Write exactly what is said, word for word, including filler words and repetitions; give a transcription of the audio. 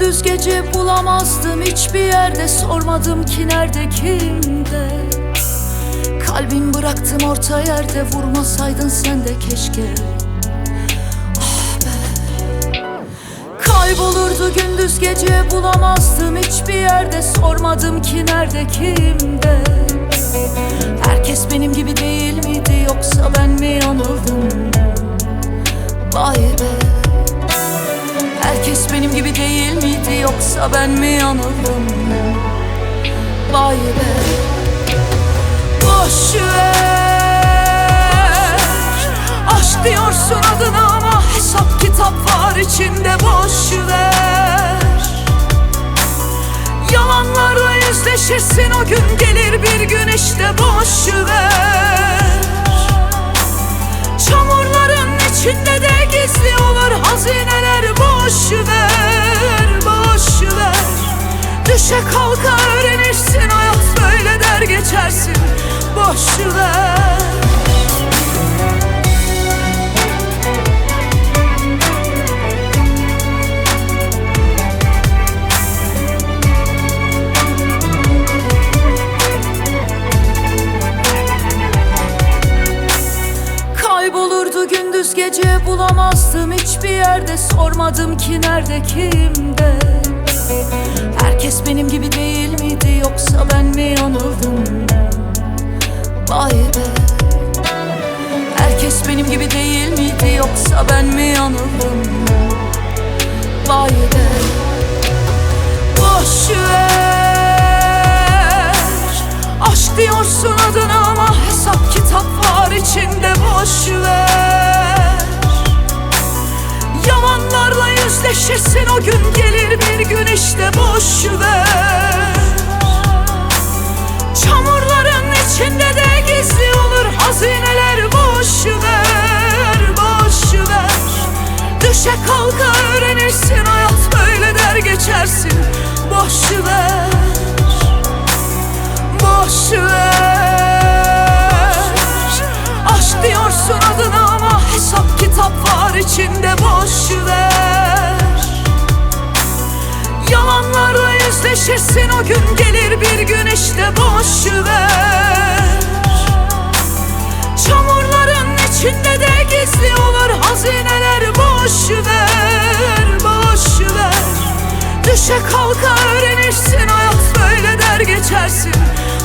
gündüz gece bulamazdım hiçbir yerde. Sormadım ki nerede, kimde. Kalbim bıraktım orta yerde, vurmasaydın sen de keşke. Ah be. Kaybolurdu gündüz gece bulamazdım hiçbir yerde. Sormadım ki nerede, kimde. Herkes benim gibi değil miydi, yoksa ben mi yanıldım? Vay be. Herkes benim gibi değil miydi, yoksa ben mi yanıldım? Vay be. Boş ver, aşk diyorsun adına ama hesap kitap var içinde. Boş ver, yalanlarla yüzleşirsin, o gün gelir bir gün işte. Boş ver, çamurların içinde de gizli olur hazineler. Boş ver, boş ver, düşe kalka öğrenirsin, hayat böyle der geçersin. Boş ver. Kaybolurdu gündüz gece bulamazdım hiçbir yerde. Sormadım ki nerede, kimde. Herkes benim gibi değil miydi, yoksa ben mi yanıldım? Vay be. Herkes benim gibi değil miydi, yoksa ben mi yanıldım? Vay be. Boş ver, aşk diyorsun adına ama hesap kitap var içinde. Boş ver, yalanlarla yüzleşirsin, o gün gelir bir gün işte. Boş ver, çamurların içinde de gizli olur hazineler. Boş ver, boş ver, düşe kalka öğrenirsin, hayat böyle der geçersin. Boş ver, boş ver, aşk diyorsun adına ama hesap kitap var içinde. Boş ver, yalanlarla yüzleşirsin, o gün gelir bir gün işte. Boş ver, çamurların içinde de gizli olur hazineler. Boş ver, boş ver, düşe kalka öğrenirsin, hayat böyle der geçersin.